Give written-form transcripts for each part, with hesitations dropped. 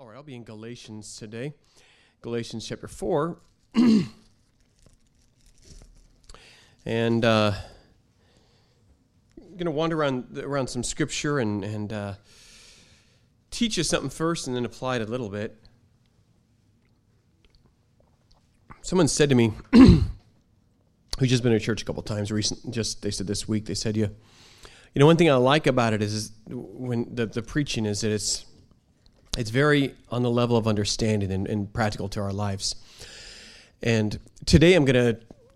All right, I'll be in Galatians today. Galatians chapter 4. And I'm going to wander around some scripture and teach you something first and then apply it a little bit. Someone said to me, who's just been to church a couple times they said this week, they said, you know, one thing I like about it is when the preaching is that it's very on the level of understanding and practical to our lives. And today I'm going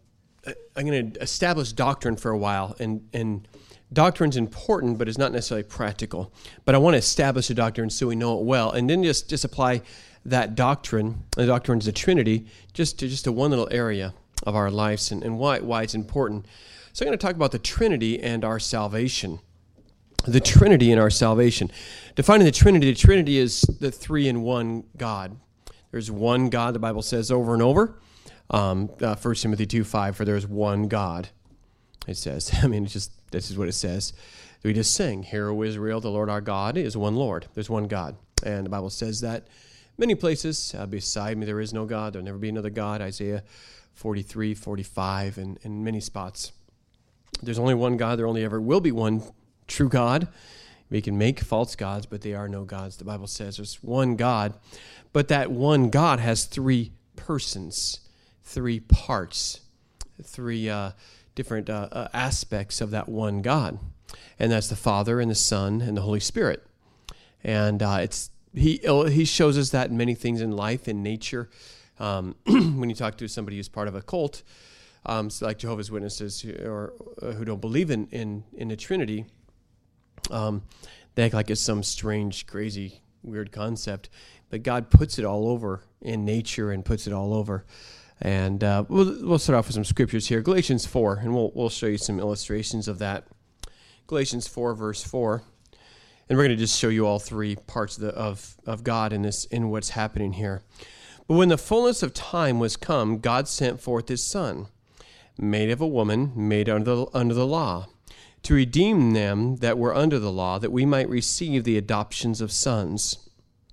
to establish doctrine for a while, and doctrine's important, but it's not necessarily practical. But I want to establish a doctrine so we know it well, and then just apply that doctrine. The doctrine is the Trinity, just to one little area of our lives and why it's important. So I'm going to talk about the Trinity and our salvation. The Trinity and our salvation. Defining the Trinity is the three-in-one God. There's one God, the Bible says over and over. 1 Timothy 2:5, for there is one God. It says, this is what it says. We just sing, Hear, O Israel, the Lord our God is one Lord. There's one God. And the Bible says that many places. Beside me there is no God. There'll never be another God. Isaiah 43, 45, and in many spots. There's only one God. There only ever will be one true God. We can make false gods, but they are no gods. The Bible says there's one God, but that one God has three persons, three parts, three different aspects of that one God, and that's the Father and the Son and the Holy Spirit. And he shows us that in many things in life, in nature. When you talk to somebody who's part of a cult, like Jehovah's Witnesses or who don't believe in the Trinity, they act like it's some strange, crazy, weird concept. But God puts it all over in nature and puts it all over. And we'll start off with some scriptures here. Galatians 4, and we'll show you some illustrations of that. Galatians 4, verse 4. And we're going to just show you all three parts of God in what's happening here. But when the fullness of time was come, God sent forth his Son, made of a woman, made under the law, to redeem them that were under the law, that we might receive the adoptions of sons.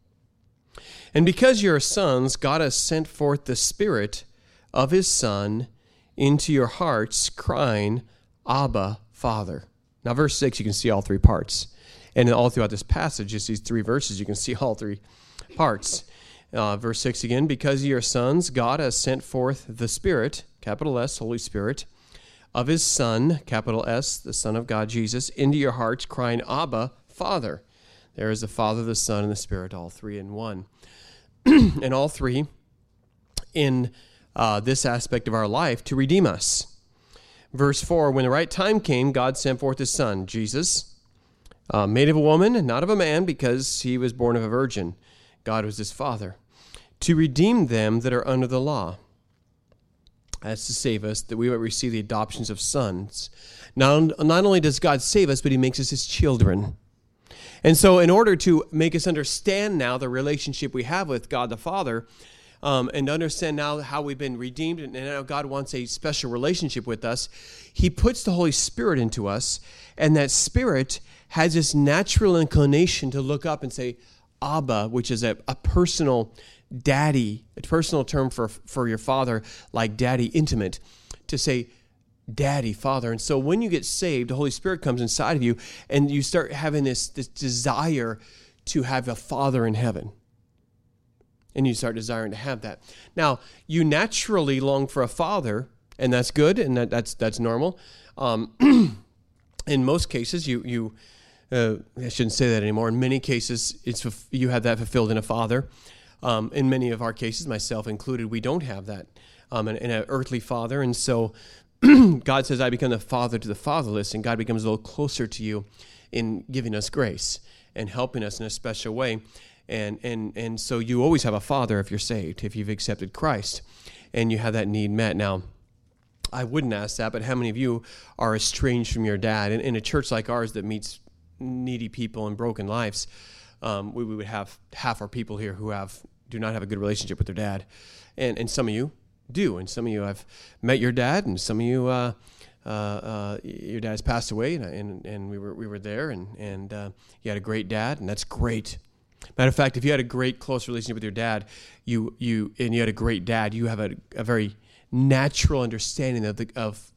And because you are sons, God has sent forth the Spirit of his Son into your hearts, crying, Abba, Father. Now, verse 6, you can see all three parts. And all throughout this passage, just these three verses, you can see all three parts. Verse 6 again, because ye are sons, God has sent forth the Spirit, capital S, Holy Spirit, of his Son, capital S, the Son of God, Jesus, into your hearts, crying, Abba, Father. There is the Father, the Son, and the Spirit, all three in one. And all three in this aspect of our life to redeem us. Verse 4, when the right time came, God sent forth his Son, Jesus, made of a woman, not of a man, because he was born of a virgin. God was his Father, to redeem them that are under the law. That's to save us, that we might receive the adoptions of sons. Not only does God save us, but he makes us his children. And so in order to make us understand now the relationship we have with God the Father, and understand now how we've been redeemed and now God wants a special relationship with us, he puts the Holy Spirit into us, and that Spirit has this natural inclination to look up and say, Abba, which is a personal daddy, a personal term for your father, like daddy, intimate, to say daddy, father. And so when you get saved, the Holy Spirit comes inside of you, and you start having this desire to have a father in heaven. And you start desiring to have that. Now, you naturally long for a father, and that's good, and that's normal. In most cases, I shouldn't say that anymore. In many cases, you have that fulfilled in a father. In many of our cases, myself included, we don't have that in an earthly father. And so God says, I become the father to the fatherless, and God becomes a little closer to you in giving us grace and helping us in a special way. And so you always have a father if you're saved, if you've accepted Christ, and you have that need met. Now, I wouldn't ask that, but how many of you are estranged from your dad? In a church like ours that meets needy people and broken lives, we would have half our people here who do not have a good relationship with their dad, and some of you do, and some of you have met your dad, and some of you your dad's passed away, and we were there, and you had a great dad, and that's great. Matter of fact, if you had a great close relationship with your dad, you had a great dad, you have a very natural understanding of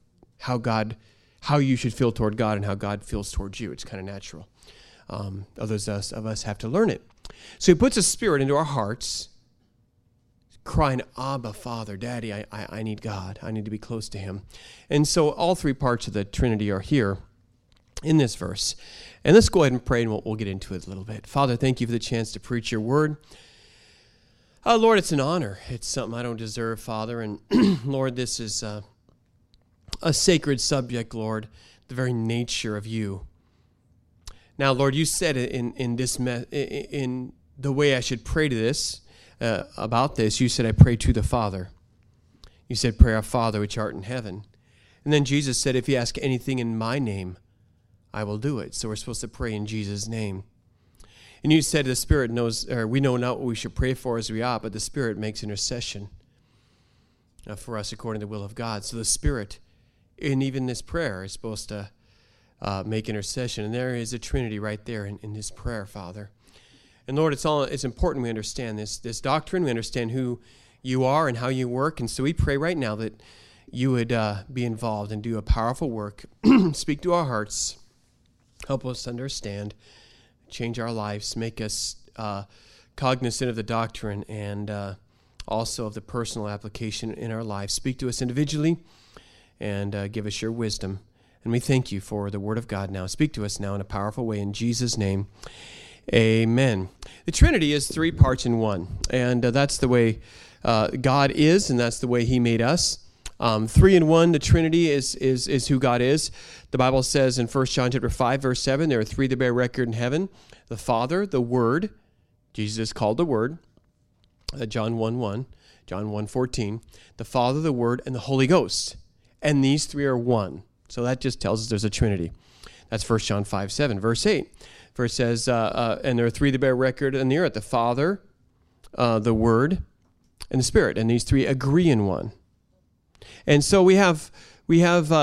how you should feel toward God and how God feels towards you. It's kind of natural. Others of us have to learn it. So he puts a spirit into our hearts, crying, Abba, Father, Daddy, I need God. I need to be close to him. And so all three parts of the Trinity are here in this verse. And let's go ahead and pray, and we'll get into it a little bit. Father, thank you for the chance to preach your word. Lord, it's an honor. It's something I don't deserve, Father. And Lord, this is a sacred subject, Lord, the very nature of you. Now, Lord, you said in the way I should pray to this, about this, you said, I pray to the Father. You said, pray our Father which art in heaven. And then Jesus said, if you ask anything in my name, I will do it. So we're supposed to pray in Jesus' name. And you said the Spirit knows, or we know not what we should pray for as we ought, but the Spirit makes intercession for us according to the will of God. So the Spirit, in even this prayer, is supposed to make intercession. And there is a Trinity right there in this prayer, Father. And Lord, it's important we understand this doctrine. We understand who you are and how you work. And so we pray right now that you would be involved and do a powerful work. Speak to our hearts. Help us understand, change our lives, make us cognizant of the doctrine and also of the personal application in our lives. Speak to us individually and give us your wisdom. And we thank you for the Word of God now. Speak to us now in a powerful way in Jesus' name. Amen. The Trinity is three parts in one, and that's the way God is, and that's the way he made us. 3 in 1, the Trinity is who God is. The Bible says in 1 John chapter 5, verse 7, there are three that bear record in heaven: the Father, the Word, Jesus is called the Word, John 1:1, John 1:14, the Father, the Word, and the Holy Ghost. And these three are one. So that just tells us there's a Trinity. That's 1 John 5:7. Verse 8, verse says, and there are three that bear record in the earth: the Father, the Word, and the Spirit. And these three agree in one. And so we have 3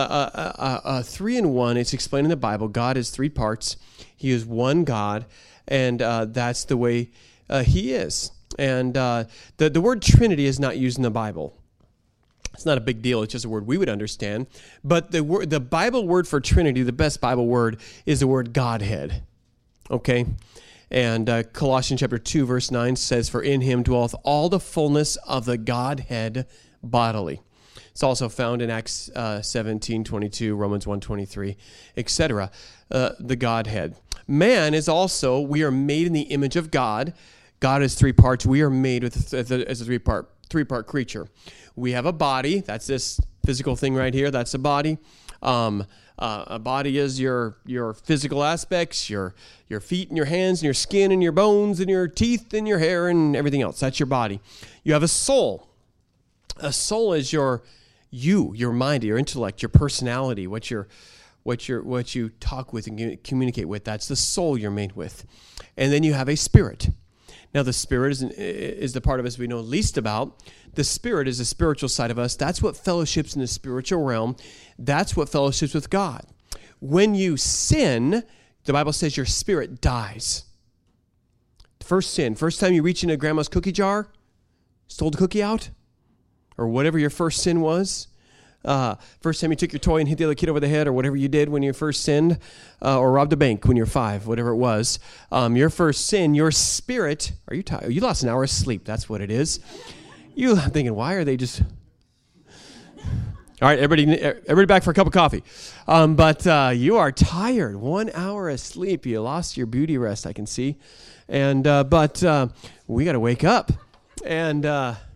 in 1. It's explained in the Bible. God is three parts. He is one God, and that's the way he is. And the word Trinity is not used in the Bible. It's not a big deal. It's just a word we would understand. But the Bible word for Trinity, the best Bible word, is the word Godhead. Okay? And Colossians chapter 2, verse 9 says, for in him dwelleth all the fullness of the Godhead bodily. It's also found in Acts 17:22, Romans 1:23, etc. The Godhead. Man is also, we are made in the image of God. God is three parts. We are made as a three-part creature. We have a body. That's this physical thing right here. That's a body. A body is your physical aspects, your feet and your hands and your skin and your bones and your teeth and your hair and everything else. That's your body. You have a soul. A soul is your mind, your intellect, your personality, what you talk with and communicate with. That's the soul you're made with. And then you have a spirit. Now, the spirit is the part of us we know least about. The spirit is the spiritual side of us. That's what fellowships in the spiritual realm. That's what fellowships with God. When you sin, the Bible says your spirit dies. First sin, first time you reach into grandma's cookie jar, stole the cookie out, or whatever your first sin was. First time you took your toy and hit the other kid over the head, or whatever you did when you first sinned, or robbed a bank when you're 5, whatever it was. Your first sin, your spirit, are you tired? You lost an hour of sleep. That's what it is. I'm thinking, why are they just... All right, everybody back for a cup of coffee. But you are tired. 1 hour of sleep. You lost your beauty rest, I can see. And but we got to wake up. And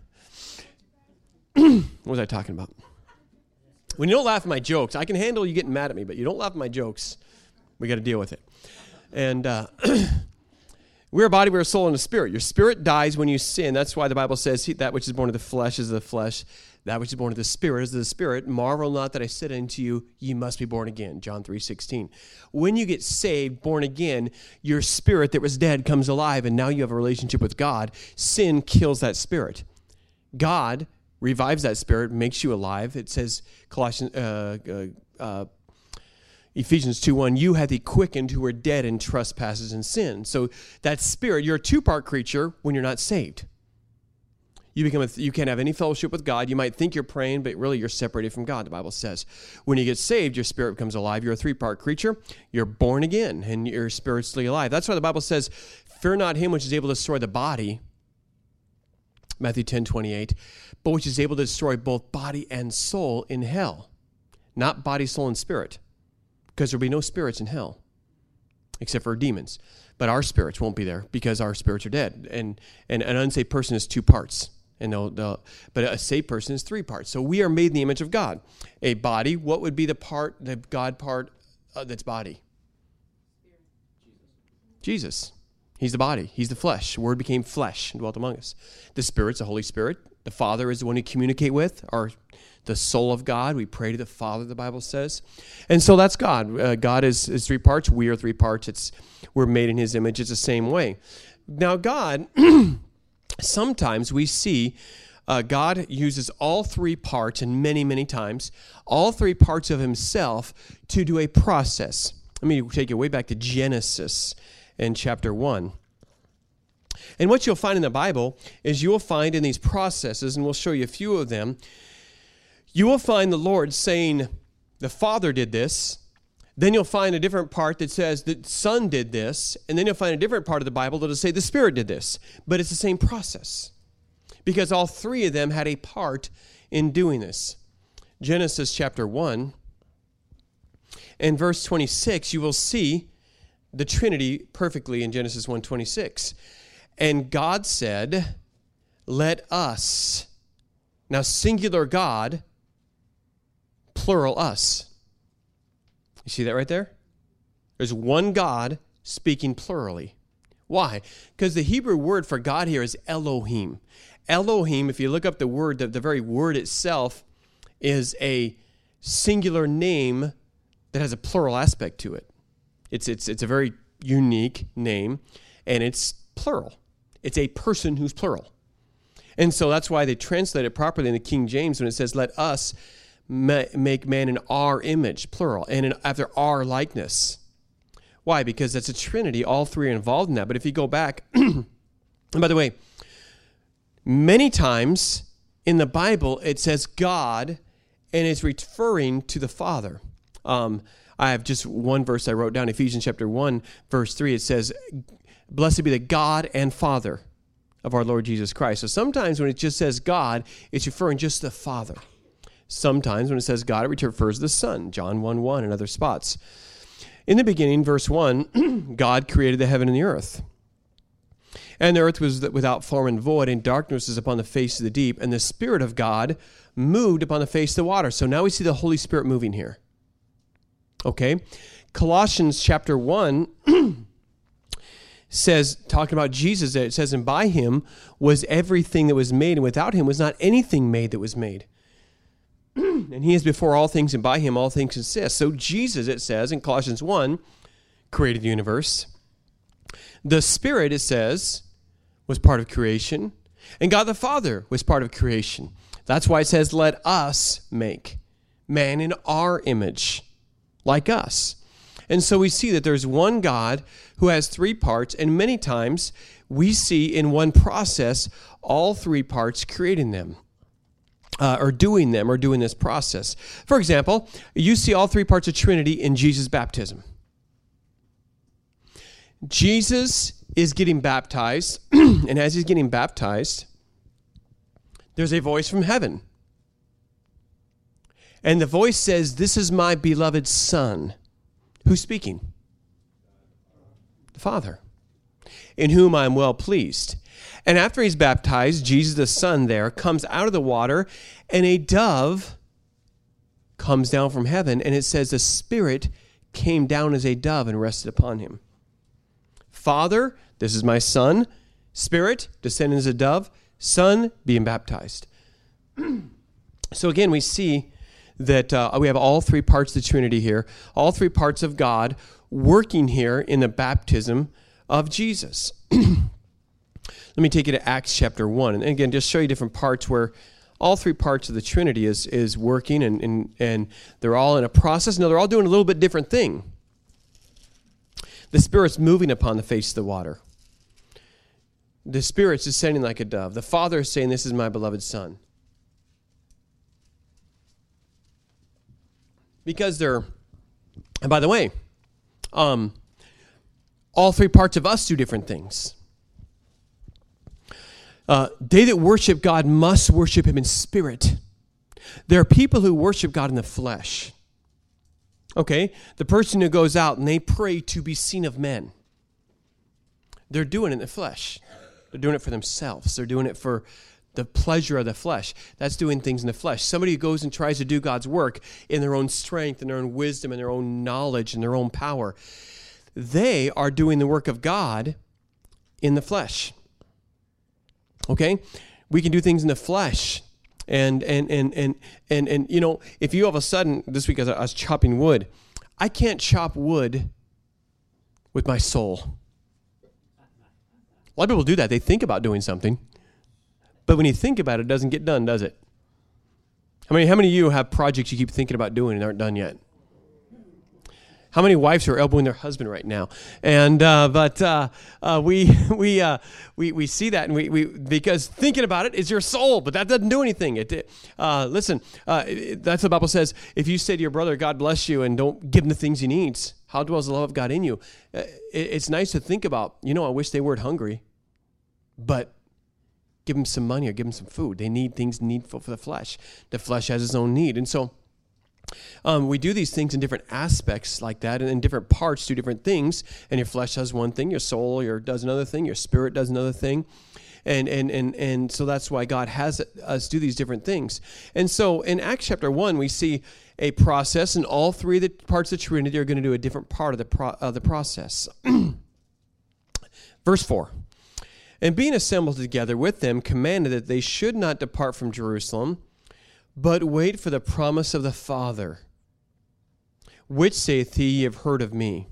what was I talking about? When you don't laugh at my jokes, I can handle you getting mad at me, but you don't laugh at my jokes, we got to deal with it. And we're a body, we're a soul, and a spirit. Your spirit dies when you sin. That's why the Bible says, that which is born of the flesh is of the flesh. That which is born of the Spirit is of the Spirit. Marvel not that I said unto you, ye must be born again. John 3:16. When you get saved, born again, your spirit that was dead comes alive, and now you have a relationship with God. Sin kills that spirit. God revives that spirit, makes you alive. It says, Ephesians 2:1, you hath he quickened who were dead in trespasses and sin. So that spirit, you're a two-part creature when you're not saved. You can't have any fellowship with God. You might think you're praying, but really you're separated from God, the Bible says. When you get saved, your spirit becomes alive. You're a three-part creature. You're born again, and you're spiritually alive. That's why the Bible says, fear not him which is able to destroy the body, Matthew 10:28, but which is able to destroy both body and soul in hell. Not body, soul, and spirit, because there'll be no spirits in hell, except for demons. But our spirits won't be there because our spirits are dead. And an unsaved person is two parts. But a saved person is three parts. So we are made in the image of God. A body, what would be the God part that's body? Jesus. He's the body. He's the flesh. The Word became flesh and dwelt among us. The Spirit's the Holy Spirit. The Father is the one we communicate with, the soul of God. We pray to the Father, the Bible says. And so that's God. God is three parts. We are three parts. We're made in his image. It's the same way. Now, God... Sometimes we see God uses all three parts, and many, many times, all three parts of himself to do a process. Let me take you way back to Genesis in chapter 1. And what you'll find in the Bible is you will find in these processes, and we'll show you a few of them, you will find the Lord saying, the Father did this. Then you'll find a different part that says the Son did this, and then you'll find a different part of the Bible that will say the Spirit did this. But it's the same process because all three of them had a part in doing this. Genesis chapter 1 and verse 26, you will see the Trinity perfectly in Genesis 1:26. And God said, let us, now singular God, plural us. You see that right there? There's one God speaking plurally. Why? Because the Hebrew word for God here is Elohim. Elohim, if you look up the word, the very word itself is a singular name that has a plural aspect to it. It's a very unique name, and it's plural. It's a person who's plural. And so that's why they translate it properly in the King James when it says, let us make man in our image, plural, and after our likeness. Why? Because that's a Trinity. All three are involved in that. But if you go back, and by the way, many times in the Bible it says God, and it's referring to the Father. I have just one verse I wrote down, Ephesians chapter 1, verse 3. It says, blessed be the God and Father of our Lord Jesus Christ. So sometimes when it just says God, it's referring just to the Father. Sometimes when it says God, it refers to the Son, John 1:1 and other spots. In the beginning, verse 1, God created the heaven and the earth. And the earth was without form and void, and darkness was upon the face of the deep, and the Spirit of God moved upon the face of the water. So now we see the Holy Spirit moving here. Okay? Colossians chapter 1 says, talking about Jesus, it says, and by him was everything that was made, and without him was not anything made that was made. And he is before all things, and by him all things consist. So Jesus, it says in Colossians 1, created the universe. The Spirit, it says, was part of creation. And God the Father was part of creation. That's why it says, let us make man in our image, like us. And so we see that there's one God who has three parts, and many times we see in one process all three parts creating them. Or doing this process. For example, you see all three parts of Trinity in Jesus' baptism. Jesus is getting baptized, and as he's getting baptized, there's a voice from heaven. And the voice says, this is my beloved Son. Who's speaking? The Father, in whom I am well pleased. And after he's baptized, Jesus the Son there comes out of the water, and a dove comes down from heaven, and it says the Spirit came down as a dove and rested upon him. Father, this is my Son. Spirit, descending as a dove. Son, being baptized. So again, we see that we have all three parts of the Trinity here, all three parts of God working here in the baptism of Jesus. Let me take you to Acts chapter 1. And again, just show you different parts where all three parts of the Trinity is working, and they're all in a process. No, they're all doing a little bit different thing. The Spirit's moving upon the face of the water. The Spirit's descending like a dove. The Father is saying, "This is my beloved Son." Because they're, and by the way, all three parts of us do different things. They that worship God must worship him in spirit. There are people who worship God in the flesh. Okay? The person who goes out and they pray to be seen of men. They're doing it in the flesh. They're doing it for themselves. They're doing it for the pleasure of the flesh. That's doing things in the flesh. Somebody who goes and tries to do God's work in their own strength, in their own wisdom, in their own knowledge, in their own power, they are doing the work of God in the flesh. Okay? We can do things in the flesh. And you know, if you all of a sudden, this week as I was chopping wood, I can't chop wood with my soul. A lot of people do that. They think about doing something. But when you think about it, it doesn't get done, does it? How many of you have projects you keep thinking about doing and aren't done yet? How many wives are elbowing their husband right now? And we see that, and we because thinking about it is your soul, but that doesn't do anything. Listen, that's what the Bible says. If you say to your brother, "God bless you," and don't give him the things he needs, how dwells the love of God in you? It's nice to think about. You know, I wish they weren't hungry, but give them some money or give them some food. They need things needful for the flesh. The flesh has its own need, and so. We do these things in different aspects like that, and in different parts do different things. And your flesh does one thing, your soul does another thing, your spirit does another thing. And so that's why God has us do these different things. And so in Acts chapter 1, we see a process, and all three of the parts of the Trinity are going to do a different part of the process. Verse 4. And being assembled together with them, commanded that they should not depart from Jerusalem, but wait for the promise of the Father, which saith he, "Ye have heard of me."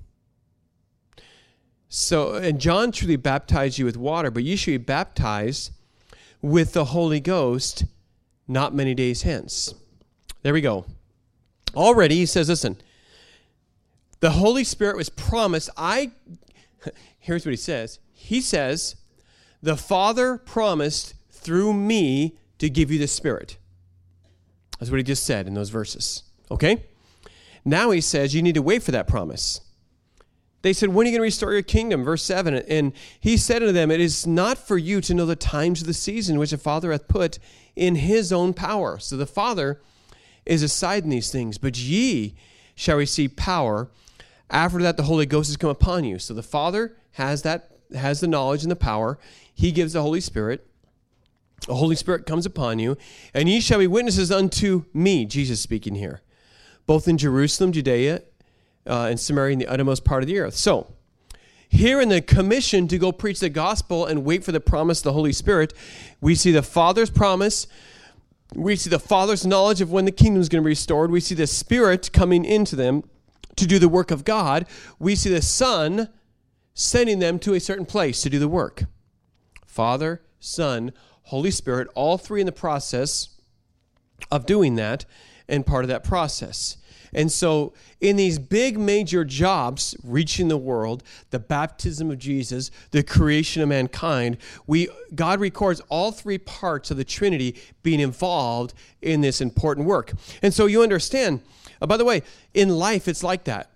So, and John truly baptized you with water, but ye shall be baptized with the Holy Ghost not many days hence. There we go. Already, he says, listen, the Holy Spirit was promised. Here's what he says. He says, the Father promised through me to give you the Spirit. That's what he just said in those verses. Okay? Now he says you need to wait for that promise. They said, when are you going to restore your kingdom? Verse 7. And he said unto them, it is not for you to know the times of the season which the Father hath put in his own power. So the Father is aside in these things. But ye shall receive power. After that the Holy Ghost has come upon you. So the Father has the knowledge and the power. He gives the Holy Spirit. The Holy Spirit comes upon you, and ye shall be witnesses unto me, Jesus speaking here, both in Jerusalem, Judea, and Samaria, in the uttermost part of the earth. So, here in the commission to go preach the gospel and wait for the promise of the Holy Spirit, we see the Father's promise, we see the Father's knowledge of when the kingdom is going to be restored, we see the Spirit coming into them to do the work of God, we see the Son sending them to a certain place to do the work. Father, Son, Holy Spirit, all three in the process of doing that and part of that process. And so in these big major jobs, reaching the world, the baptism of Jesus, the creation of mankind, God records all three parts of the Trinity being involved in this important work. And so you understand, by the way, in life it's like that.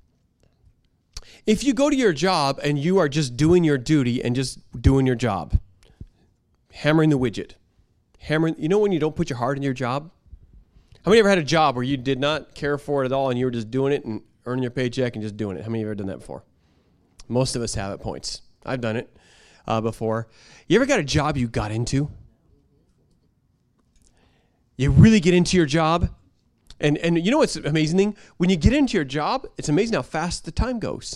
If you go to your job and you are just doing your duty and just doing your job, hammering the widget. You know when you don't put your heart in your job? How many ever had a job where you did not care for it at all and you were just doing it and earning your paycheck and just doing it? How many of you have ever done that before? Most of us have at points. I've done it before. You ever got a job you got into? You really get into your job? And you know what's amazing? When you get into your job, it's amazing how fast the time goes.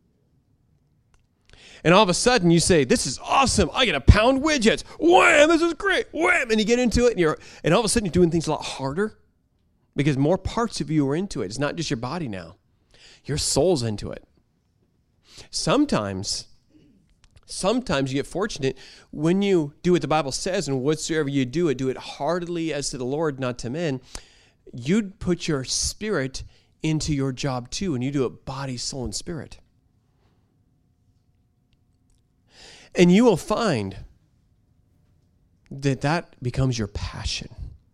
And all of a sudden you say, this is awesome. I get to pound widgets. Wham, this is great. Wham, and you get into it and all of a sudden you're doing things a lot harder because more parts of you are into it. It's not just your body now. Your soul's into it. Sometimes sometimes you get fortunate when you do what the Bible says, and whatsoever you do it heartily as to the Lord, not to men. You'd put your spirit into your job too, and you do it body, soul, and spirit. And you will find that becomes your passion.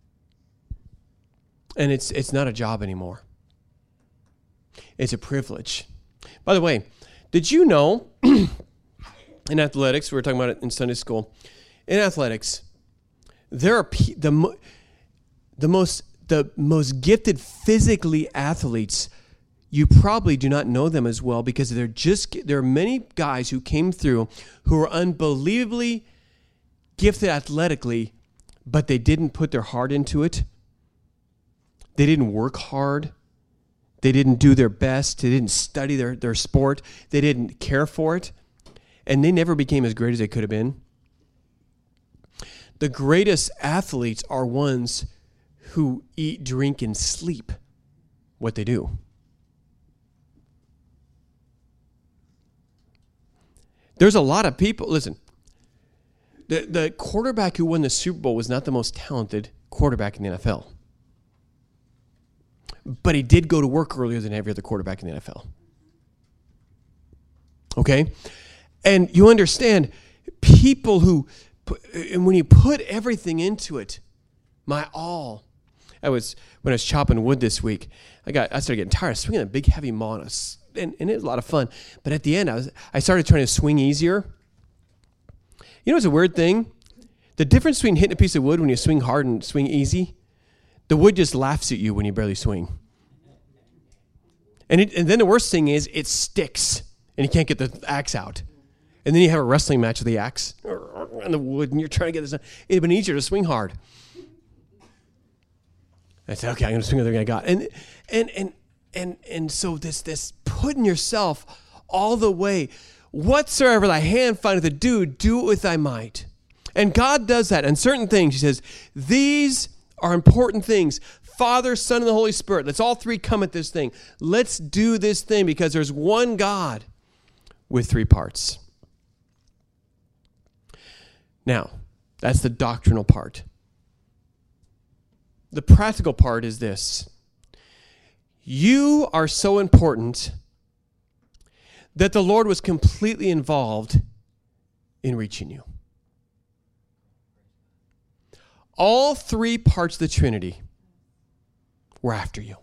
And it's not a job anymore. It's a privilege. By the way, did you know in athletics, we were talking about it in Sunday school, in athletics, there are the most gifted physically athletes. You probably do not know them as well because there are many guys who came through who are unbelievably gifted athletically, but they didn't put their heart into it. They didn't work hard. They didn't do their best. They didn't study their sport. They didn't care for it. And they never became as great as they could have been. The greatest athletes are ones who eat, drink, and sleep what they do. There's a lot of people, listen, the quarterback who won the Super Bowl was not the most talented quarterback in the NFL. But he did go to work earlier than every other quarterback in the NFL. Okay? And you understand, people who, and when you put everything into it, my all. When I was chopping wood this week, I started getting tired of swinging a big heavy maul, and it was a lot of fun. But at the end, I started trying to swing easier. You know, it's a weird thing. The difference between hitting a piece of wood when you swing hard and swing easy, the wood just laughs at you when you barely swing. And then the worst thing is it sticks, and you can't get the axe out. And then you have a wrestling match with the axe and the wood, and you're trying to get this done. It'd been easier to swing hard. I said, okay, I'm going to swing everything I got. And so this putting yourself all the way, whatsoever thy hand findeth to do, do it with thy might. And God does that. And certain things, he says, these are important things. Father, Son, and the Holy Spirit. Let's all three come at this thing. Let's do this thing because there's one God with three parts. Now, that's the doctrinal part. The practical part is this. You are so important that the Lord was completely involved in reaching you. All three parts of the Trinity were after you.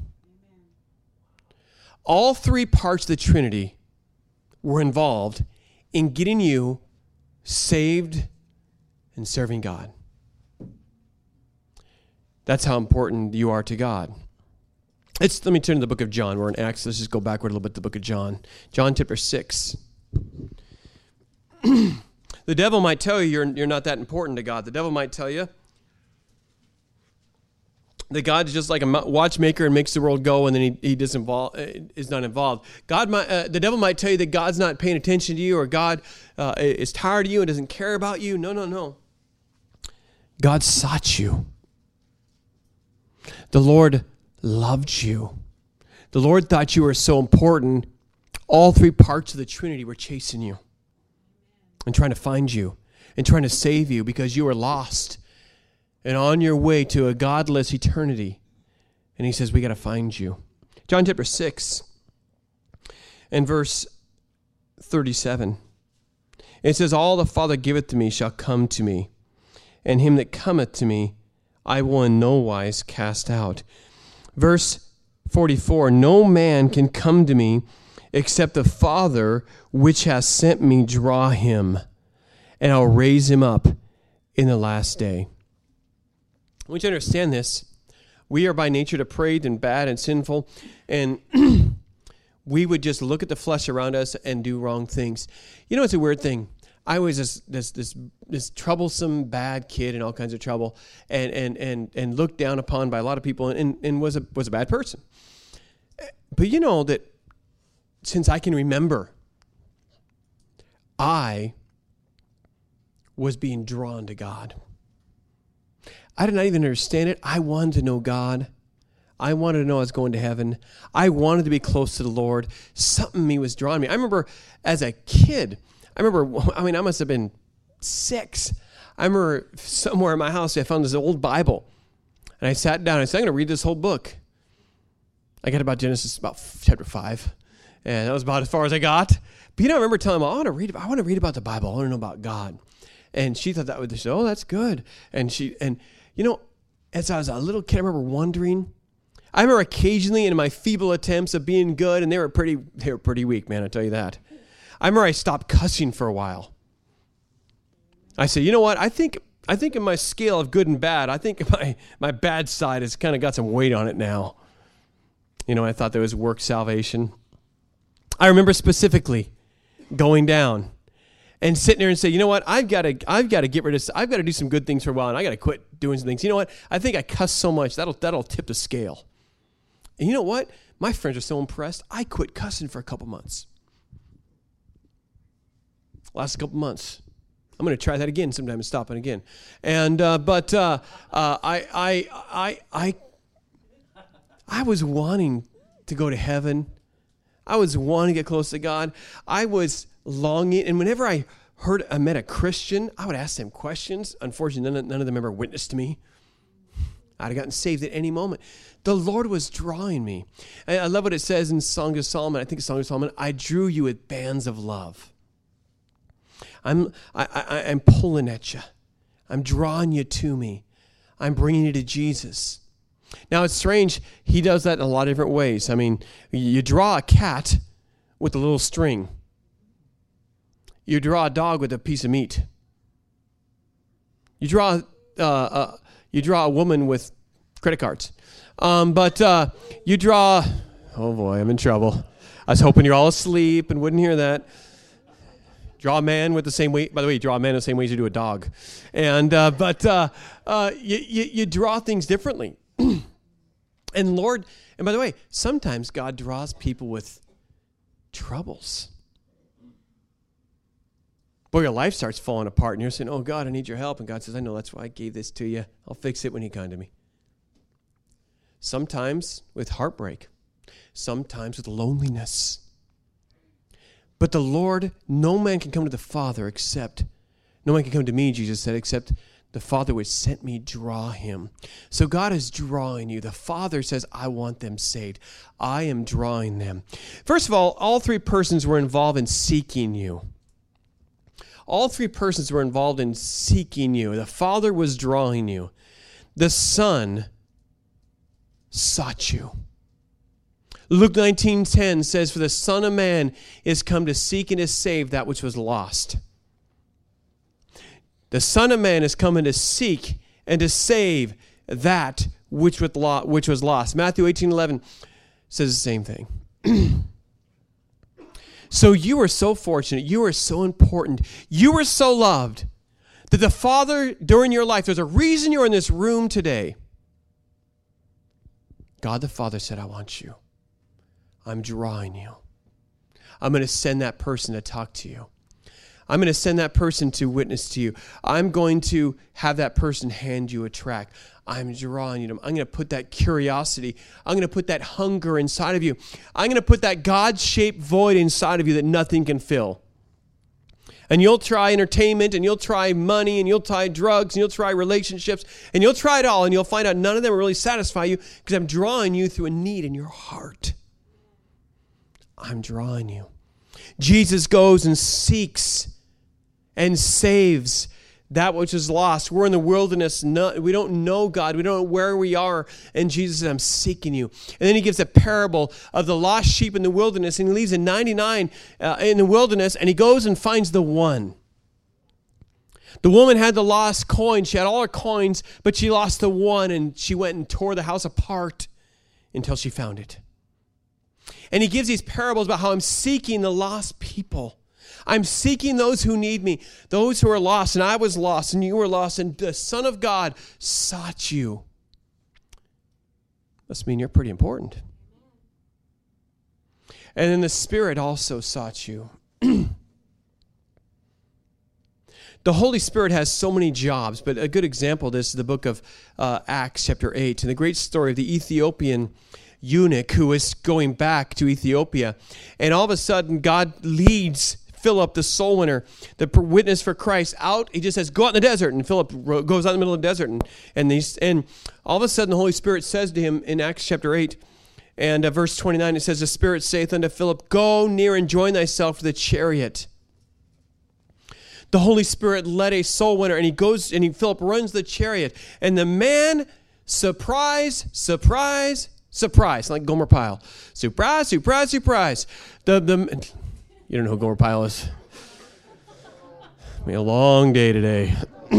All three parts of the Trinity were involved in getting you saved and serving God. That's how important you are to God. Let me turn to the book of John. We're in Acts. Let's just go backward a little bit to the book of John. John chapter 6. The devil might tell you you're not that important to God. The devil might tell you that God is just like a watchmaker and makes the world go, and then he is not involved. The devil might tell you that God's not paying attention to you, or God is tired of you and doesn't care about you. No. God sought you. The Lord loved you. The Lord thought you were so important. All three parts of the Trinity were chasing you and trying to find you and trying to save you because you were lost and on your way to a godless eternity. And he says, we got to find you. John chapter 6 and verse 37. It says, all the Father giveth to me shall come to me, and him that cometh to me I will in no wise cast out. Verse 44, no man can come to me except the Father which has sent me draw him, and I'll raise him up in the last day. I want you to understand this. We are by nature depraved and bad and sinful, and we would just look at the flesh around us and do wrong things. You know, it's a weird thing. I was this troublesome, bad kid in all kinds of trouble, and looked down upon by a lot of people, and was a bad person. But you know that since I can remember, I was being drawn to God. I did not even understand it. I wanted to know God. I wanted to know I was going to heaven. I wanted to be close to the Lord. Something in me was drawing me. I remember as a kid, I must have been 6. I remember somewhere in my house, I found this old Bible. And I sat down and I said, I'm going to read this whole book. I got about Genesis, about chapter 5. And that was about as far as I got. But I remember telling them, I want to read about the Bible. I want to know about God. And she thought that would say, oh, that's good. And as I was a little kid, I remember wondering. I remember occasionally in my feeble attempts of being good, and they were pretty weak, man, I tell you that. I remember I stopped cussing for a while. I said, you know what? I think in my scale of good and bad, I think my bad side has kind of got some weight on it now. I thought there was work salvation. I remember specifically going down and sitting there and say, you know what? I've got to get rid of. I've got to do some good things for a while, and I got to quit doing some things. You know what? I think I cuss so much that'll tip the scale. And you know what? My friends are so impressed. I quit cussing for a couple months. Last couple months. I'm going to try that again sometime and stop it again. And I was wanting to go to heaven. I was wanting to get close to God. I was longing, and whenever I met a Christian, I would ask them questions. Unfortunately, none of them ever witnessed to me. I'd have gotten saved at any moment. The Lord was drawing me. I love what it says in Song of Solomon. I think it's Song of Solomon. I drew you with bands of love. I'm pulling at you. I'm drawing you to me. I'm bringing you to Jesus. Now, it's strange. He does that in a lot of different ways. I mean, you draw a cat with a little string. You draw a dog with a piece of meat. You draw a woman with credit cards. You draw... Oh, boy, I'm in trouble. I was hoping you're all asleep and wouldn't hear that. Draw a man with the same weight. By the way, you draw a man the same way as you do a dog. And you draw things differently. And by the way, sometimes God draws people with troubles. Boy, your life starts falling apart, and you're saying, oh, God, I need your help. And God says, I know, that's why I gave this to you. I'll fix it when you come to me. Sometimes with heartbreak. Sometimes with loneliness. But the Lord, no man can come to the Father no man can come to me, Jesus said, except the Father which sent me draw him. So God is drawing you. The Father says, I want them saved. I am drawing them. First of all 3 persons were involved in seeking you. All 3 persons were involved in seeking you. The Father was drawing you. The Son sought you. Luke 19:10 says, for the Son of Man is come to seek and to save that which was lost. The Son of Man is coming to seek and to save that which was lost. Matthew 18:11 says the same thing. So you are so fortunate. You are so important. You are so loved that the Father, during your life, there's a reason you're in this room today. God the Father said, I want you. I'm drawing you. I'm going to send that person to talk to you. I'm going to send that person to witness to you. I'm going to have that person hand you a tract. I'm drawing you to them. I'm going to put that curiosity. I'm going to put that hunger inside of you. I'm going to put that God-shaped void inside of you that nothing can fill. And you'll try entertainment, and you'll try money, and you'll try drugs, and you'll try relationships, and you'll try it all, and you'll find out none of them will really satisfy you because I'm drawing you through a need in your heart. I'm drawing you. Jesus goes and seeks and saves that which is lost. We're in the wilderness. We don't know God. We don't know where we are. And Jesus says, I'm seeking you. And then he gives a parable of the lost sheep in the wilderness. And he leaves a 99 in the wilderness. And he goes and finds the one. The woman had the lost coin. She had all her coins, but she lost the one. And she went and tore the house apart until she found it. And he gives these parables about how I'm seeking the lost people. I'm seeking those who need me, those who are lost, and I was lost, and you were lost, and the Son of God sought you. Must mean you're pretty important. And then the Spirit also sought you. The Holy Spirit has so many jobs, but a good example of this is the book of Acts chapter 8, and the great story of the Ethiopian eunuch who is going back to Ethiopia. And all of a sudden, God leads Philip, the soul winner, the witness for Christ, out. He just says, go out in the desert. And Philip goes out in the middle of the desert. And all of a sudden, the Holy Spirit says to him in Acts chapter 8, and verse 29, it says, the Spirit saith unto Philip, go near and join thyself to the chariot. The Holy Spirit led a soul winner, and Philip runs the chariot. And the man, surprise, surprise, surprise, like Gomer Pyle. Surprise, surprise, surprise. You don't know who Gomer Pyle is. It's been a long day today.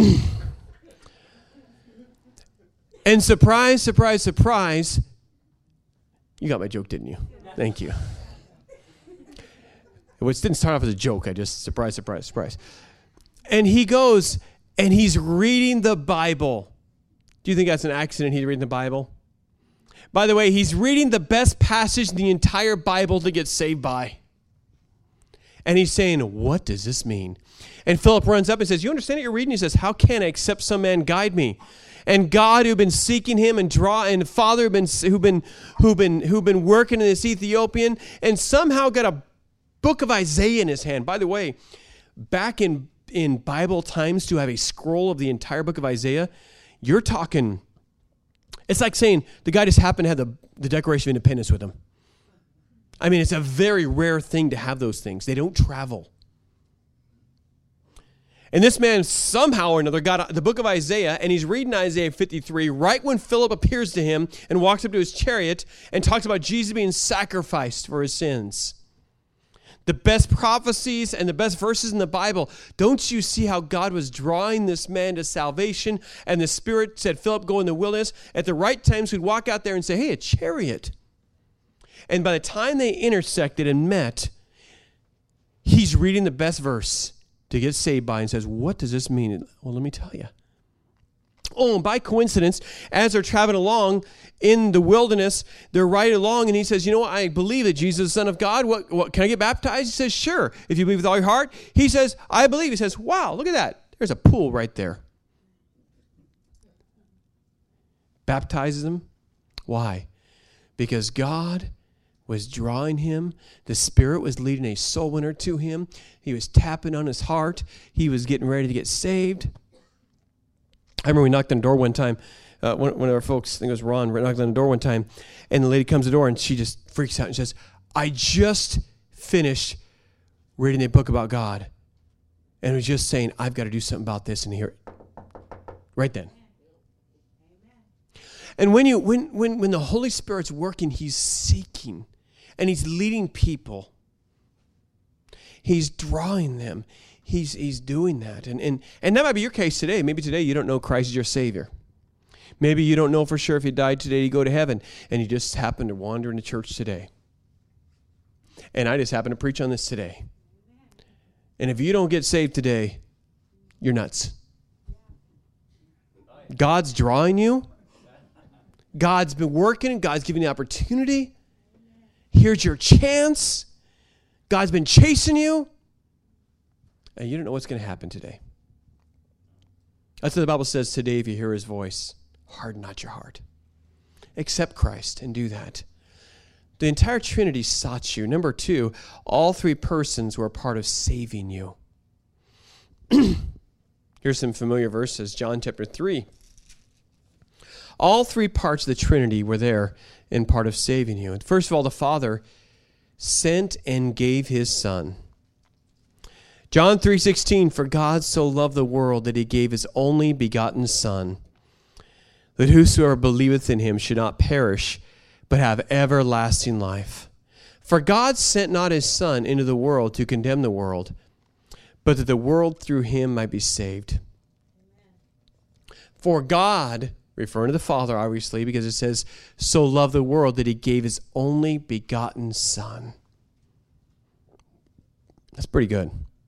And surprise, surprise, surprise. You got my joke, didn't you? Thank you. It didn't start off as a joke. I just, surprise, surprise, surprise. And he goes, and he's reading the Bible. Do you think that's an accident, he's reading the Bible? By the way, he's reading the best passage in the entire Bible to get saved by. And he's saying, what does this mean? And Philip runs up and says, you understand what you're reading? He says, how can I except some man guide me? And God, who've been seeking him and Father who've been working in this Ethiopian, and somehow got a book of Isaiah in his hand. By the way, back in Bible times, to have a scroll of the entire book of Isaiah, you're talking, it's like saying the guy just happened to have the Declaration of Independence with him. I mean, it's a very rare thing to have those things. They don't travel. And this man somehow or another got the book of Isaiah, and he's reading Isaiah 53 right when Philip appears to him and walks up to his chariot and talks about Jesus being sacrificed for his sins. The best prophecies and the best verses in the Bible. Don't you see how God was drawing this man to salvation? And the Spirit said, Philip, go in the wilderness. At the right times, we'd walk out there and say, hey, a chariot. And by the time they intersected and met, he's reading the best verse to get saved by and says, what does this mean? Well, let me tell you. Oh, and by coincidence, as they're traveling along in the wilderness, they're riding along, and he says, you know what, I believe that Jesus is the Son of God. What can I get baptized? He says, sure. If you believe with all your heart. He says, I believe. He says, wow, look at that. There's a pool right there. Baptizes him. Why? Because God was drawing him. The Spirit was leading a soul winner to him. He was tapping on his heart. He was getting ready to get saved. I remember we knocked on the door one time. One of our folks, I think it was Ron, knocked on the door one time, and the lady comes to the door, and she just freaks out and says, I just finished reading a book about God, and was just saying, I've got to do something about this, and here, right then. And when the Holy Spirit's working, he's seeking, and he's leading people. He's drawing them. He's doing that. And that might be your case today. Maybe today you don't know Christ as your Savior. Maybe you don't know for sure if you died today you go to heaven, and you just happen to wander into church today. And I just happen to preach on this today. And if you don't get saved today, you're nuts. God's drawing you. God's been working. God's giving you the opportunity. Here's your chance. God's been chasing you. And you don't know what's going to happen today. That's what the Bible says today. If you hear his voice, harden not your heart. Accept Christ and do that. The entire Trinity sought you. Number 2, all 3 persons were a part of saving you. Here's some familiar verses. John chapter 3. All 3 parts of the Trinity were there in part of saving you. And first of all, the Father sent and gave his Son. John 3:16, for God so loved the world that he gave his only begotten Son, that whosoever believeth in him should not perish, but have everlasting life. For God sent not his Son into the world to condemn the world, but that the world through him might be saved. Amen. For God, referring to the Father, obviously, because it says, so loved the world that he gave his only begotten Son. That's pretty good.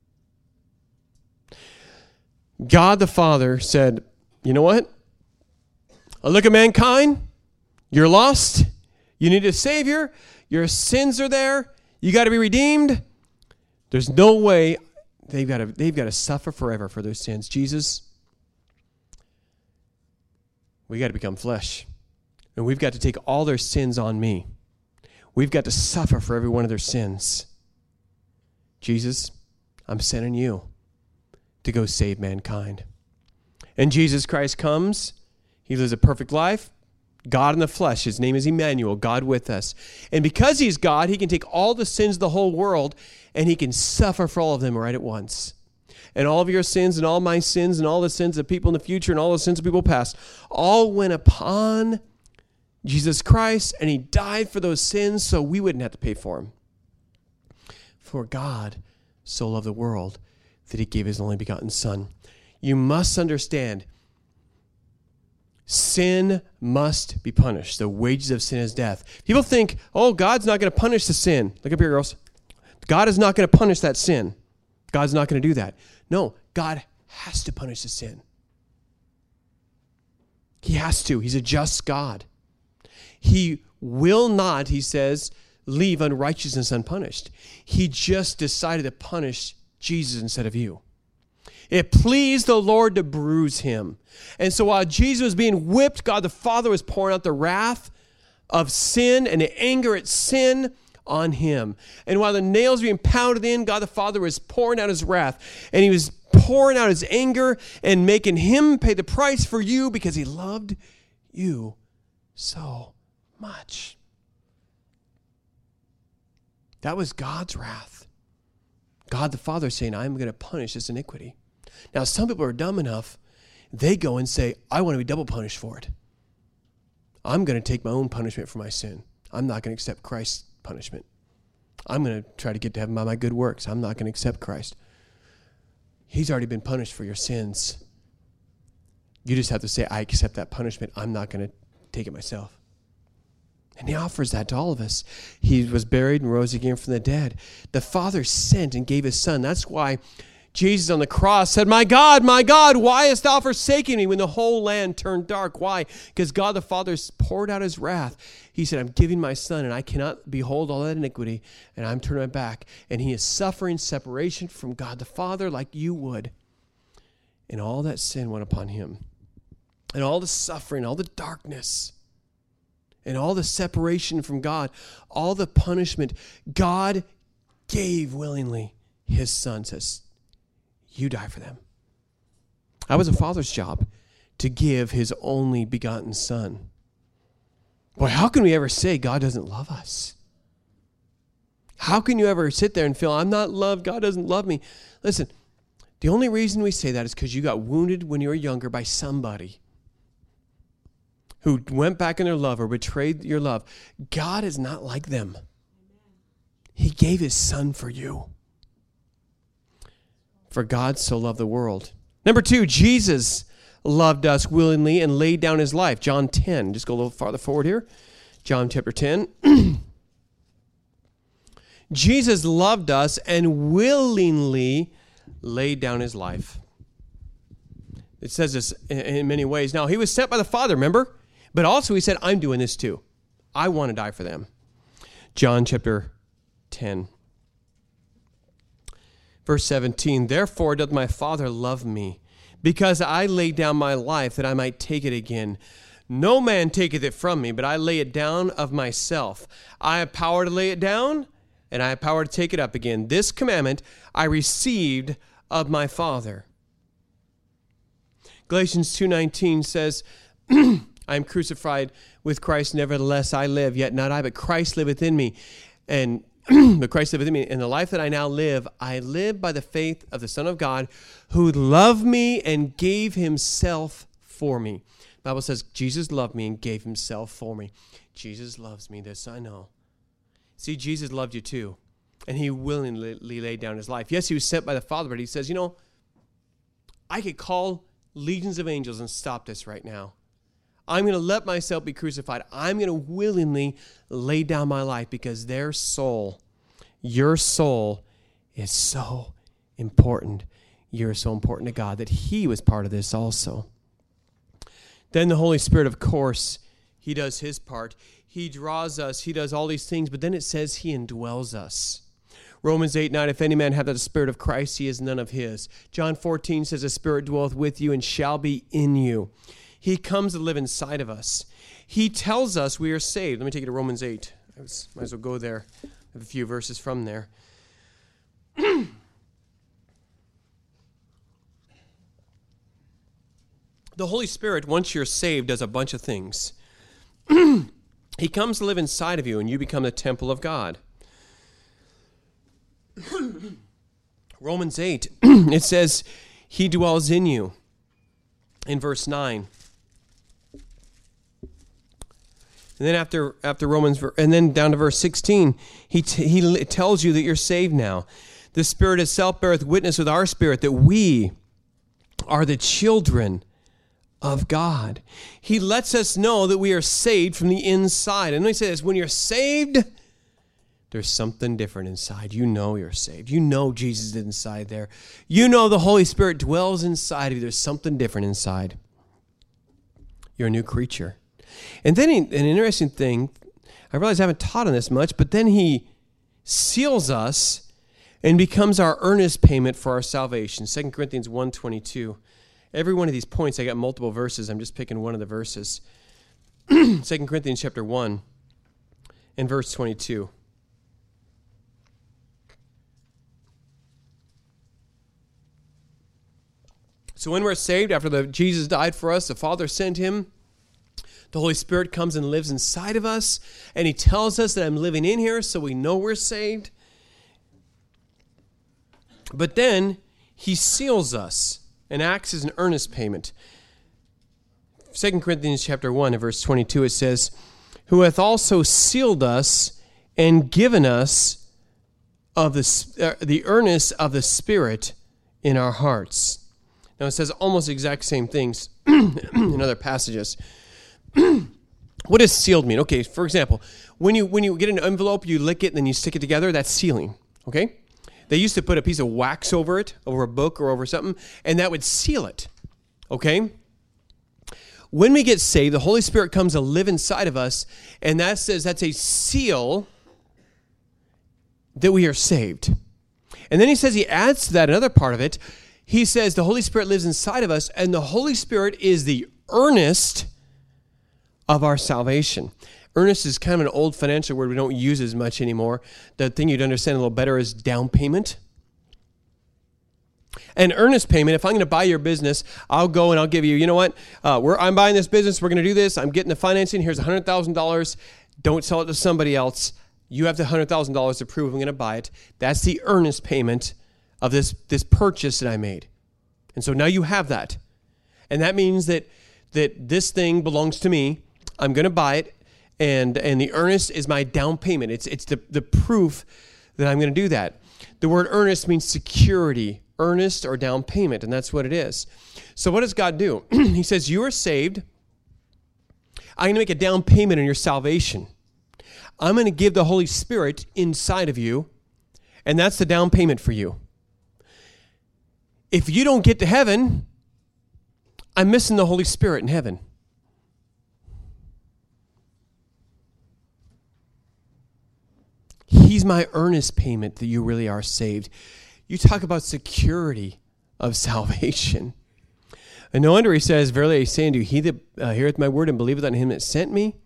God the Father said, you know what? I look at mankind. You're lost. You need a Savior. Your sins are there. You got to be redeemed. There's no way they've got to suffer forever for their sins. Jesus, we got to become flesh. And we've got to take all their sins on me. We've got to suffer for every one of their sins. Jesus, I'm sending you to go save mankind. And Jesus Christ comes. He lives a perfect life. God in the flesh. His name is Emmanuel, God with us. And because he's God, he can take all the sins of the whole world and he can suffer for all of them right at once. And all of your sins and all my sins and all the sins of people in the future and all the sins of people past all went upon Jesus Christ, and he died for those sins so we wouldn't have to pay for them. For God so loved the world that he gave his only begotten Son. You must understand, sin must be punished. The wages of sin is death. People think, oh, God's not going to punish the sin. Look up here, girls. God is not going to punish that sin. God's not going to do that. No, God has to punish the sin. He has to. He's a just God. He will not, he says, leave unrighteousness unpunished. He just decided to punish Jesus instead of you. It pleased the Lord to bruise him. And so while Jesus was being whipped, God the Father was pouring out the wrath of sin and the anger at sin on him. And while the nails were being pounded in, God the Father was pouring out his wrath. And he was pouring out his anger and making him pay the price for you because he loved you so much. That was God's wrath. God the Father saying, I'm going to punish this iniquity. Now, some people are dumb enough, they go and say, I want to be double punished for it. I'm going to take my own punishment for my sin. I'm not going to accept Christ's punishment. I'm going to try to get to heaven by my good works. I'm not going to accept Christ. He's already been punished for your sins. You just have to say, I accept that punishment. I'm not going to take it myself. And he offers that to all of us. He was buried and rose again from the dead. The Father sent and gave his Son. That's why Jesus on the cross said, my God, why hast thou forsaken me when the whole land turned dark? Why? Because God the Father poured out his wrath. He said, I'm giving my Son, and I cannot behold all that iniquity, and I'm turning my back. And he is suffering separation from God the Father like you would. And all that sin went upon him. And all the suffering, all the darkness, and all the separation from God, all the punishment, God gave willingly. His Son says, you die for them. That was a father's job, to give his only begotten Son. Boy, how can we ever say God doesn't love us? How can you ever sit there and feel, I'm not loved, God doesn't love me? Listen, the only reason we say that is because you got wounded when you were younger by somebody who went back in their love or betrayed your love. God is not like them. He gave his Son for you. For God so loved the world. Number 2, Jesus loved us willingly and laid down his life. John 10. Just go a little farther forward here. John chapter 10. Jesus loved us and willingly laid down his life. It says this in many ways. Now, he was sent by the Father, remember? But also he said, I'm doing this too. I want to die for them. John chapter 10. Verse 17, therefore doth my Father love me, because I lay down my life that I might take it again. No man taketh it from me, but I lay it down of myself. I have power to lay it down, and I have power to take it up again. This commandment I received of my Father. Galatians 2:19 says, I am crucified with Christ, nevertheless I live, yet not I, but Christ liveth in me. And but Christ liveth in me. In the life that I now live, I live by the faith of the Son of God, who loved me and gave himself for me. The Bible says Jesus loved me and gave himself for me. Jesus loves me, this I know. See, Jesus loved you too, and he willingly laid down his life. Yes, he was sent by the Father, but he says, I could call legions of angels and stop this right now. I'm going to let myself be crucified. I'm going to willingly lay down my life because their soul, your soul, is so important. You're so important to God that he was part of this also. Then the Holy Spirit, of course, he does his part. He draws us. He does all these things, but then it says he indwells us. Romans 8:9, if any man have the Spirit of Christ, he is none of his. John 14 says, the Spirit dwelleth with you and shall be in you. He comes to live inside of us. He tells us we are saved. Let me take you to Romans 8. Might as well go there. I have a few verses from there. The Holy Spirit, once you're saved, does a bunch of things. He comes to live inside of you, and you become the temple of God. Romans 8, it says, He dwells in you. In verse 9. And then after Romans, and then down to verse 16, he tells you that you're saved now. The Spirit itself beareth witness with our spirit that we are the children of God. He lets us know that we are saved from the inside. And let me say this, when you're saved, there's something different inside. You know you're saved. You know Jesus is inside there. You know the Holy Spirit dwells inside of you. There's something different inside. You're a new creature. And then an interesting thing, I realize I haven't taught on this much, but then he seals us and becomes our earnest payment for our salvation. 2 Corinthians 1:22. Every one of these points, I got multiple verses. I'm just picking one of the verses. 2 Corinthians chapter 1 and verse 22. So when we're saved, after Jesus died for us, the Father sent him. The Holy Spirit comes and lives inside of us, and he tells us that I'm living in here, so we know we're saved. But then he seals us and acts as an earnest payment. 2 Corinthians chapter 1 and verse 22, it says, Who hath also sealed us and given us of the earnest of the Spirit in our hearts. Now it says almost the exact same things in other passages. What does sealed mean? Okay, for example, when you get an envelope, you lick it and then you stick it together, that's sealing, okay? They used to put a piece of wax over it, over a book or over something, and that would seal it, okay? When we get saved, the Holy Spirit comes to live inside of us, and that says that's a seal that we are saved. And then he says he adds to that another part of it. He says the Holy Spirit lives inside of us, and the Holy Spirit is the earnest of our salvation. Earnest is kind of an old financial word we don't use as much anymore. The thing you'd understand a little better is down payment. An earnest payment, if I'm going to buy your business, I'll go and I'll give you, you know what, I'm buying this business, we're going to do this, I'm getting the financing, here's $100,000, don't sell it to somebody else. You have the $100,000 to prove I'm going to buy it. That's the earnest payment of this purchase that I made. And so now you have that. And that means that this thing belongs to me. I'm going to buy it, and the earnest is my down payment. It's the proof that I'm going to do that. The word earnest means security, earnest or down payment, and that's what it is. So what does God do? He says, you are saved. I'm going to make a down payment on your salvation. I'm going to give the Holy Spirit inside of you, and that's the down payment for you. If you don't get to heaven, I'm missing the Holy Spirit in heaven. He's my earnest payment that you really are saved. You talk about security of salvation. And no wonder he says, verily I say unto you, he that heareth my word and believeth on him that sent me,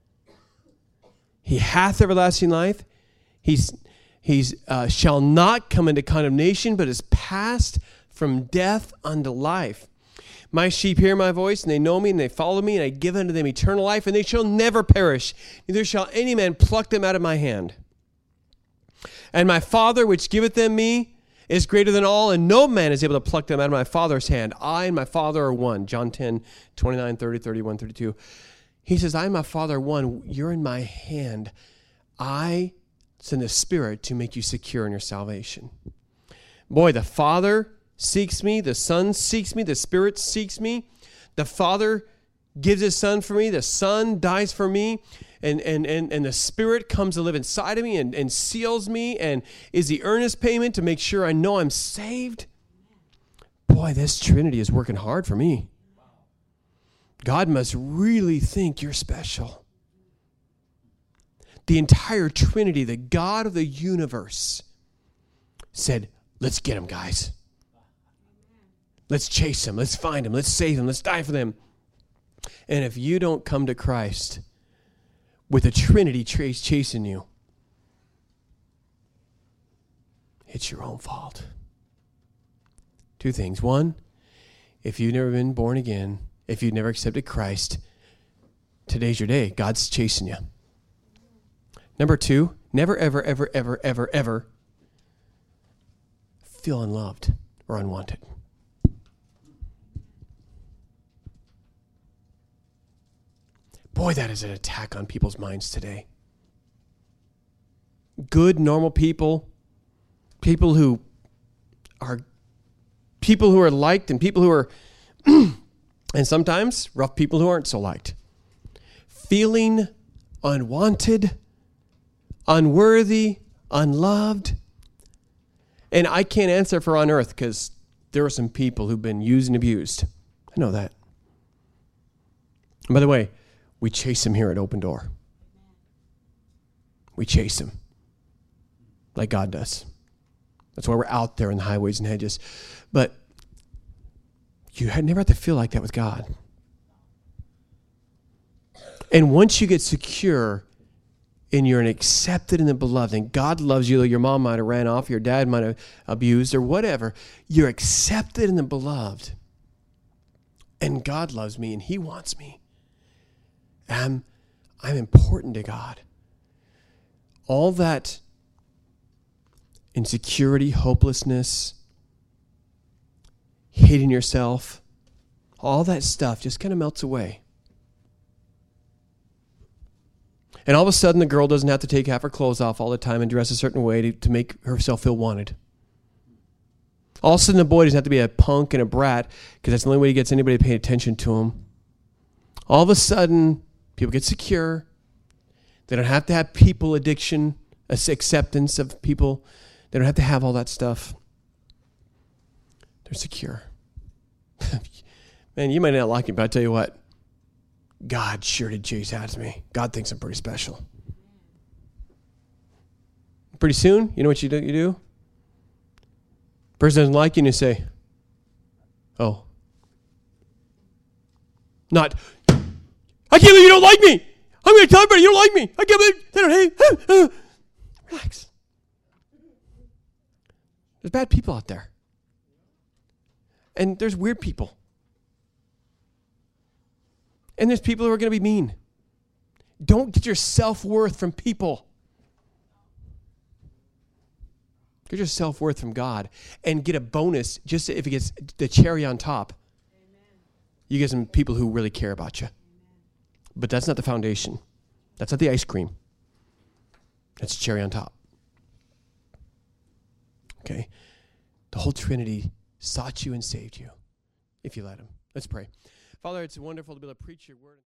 he hath everlasting life. He's shall not come into condemnation, but is passed from death unto life. My sheep hear my voice, and they know me, and they follow me, and I give unto them eternal life, and they shall never perish, neither shall any man pluck them out of my hand. And my Father, which giveth them me, is greater than all, and no man is able to pluck them out of my Father's hand. I and my Father are one. John 10, 29, 30, 31, 32. He says, I and my Father are one. You're in my hand. I send the Spirit to make you secure in your salvation. Boy, the Father seeks me, the Son seeks me, the Spirit seeks me. The Father gives his Son for me, the Son dies for me, and the Spirit comes to live inside of me and seals me and is the earnest payment to make sure I know I'm saved. Boy, this Trinity is working hard for me. God must really think you're special. The entire Trinity, the God of the universe, said, let's get him, guys. Let's chase him. Let's find him. Let's save him. Let's die for them. And if you don't come to Christ with a Trinity chasing you, it's your own fault. Two things. One, if you've never been born again, If you've never accepted Christ, today's your day. God's chasing you. Number 2, never, ever, ever, ever, ever, ever feel unloved or unwanted. Boy, that is an attack on people's minds today. Good, normal people, people who are liked, and people who are, and sometimes rough people who aren't so liked. Feeling unwanted, unworthy, unloved. And I can't answer for on earth because there are some people who've been used and abused. I know that. And by the way, we chase them here at Open Door. We chase them like God does. That's why we're out there in the highways and hedges. But you never have to feel like that with God. And once you get secure and you're accepted in the beloved, and God loves you, though your mom might have ran off, your dad might have abused, or whatever, you're accepted in the beloved. And God loves me, and he wants me. I'm important to God. All that insecurity, hopelessness, hating yourself, all that stuff just kind of melts away. And all of a sudden, the girl doesn't have to take half her clothes off all the time and dress a certain way to make herself feel wanted. All of a sudden, the boy doesn't have to be a punk and a brat because that's the only way he gets anybody to pay attention to him. All of a sudden, people get secure. They don't have to have people addiction, acceptance of people. They don't have to have all that stuff. They're secure. Man, you might not like it, but I tell you what, God sure did chase after me. God thinks I'm pretty special. Pretty soon, you know what you do? Person doesn't like you and you say, oh. Not, I can't believe you don't like me. I'm going to tell everybody you don't like me. I can't believe they don't hate. Relax. There's bad people out there. And there's weird people. And there's people who are going to be mean. Don't get your self-worth from people. Get your self-worth from God and get a bonus just if it gets the cherry on top. Amen. You get some people who really care about you. Amen. But that's not the foundation. That's not the ice cream. That's cherry on top. Okay? The whole Trinity sought you and saved you if you let him. Let's pray. Father, it's wonderful to be able to preach your word.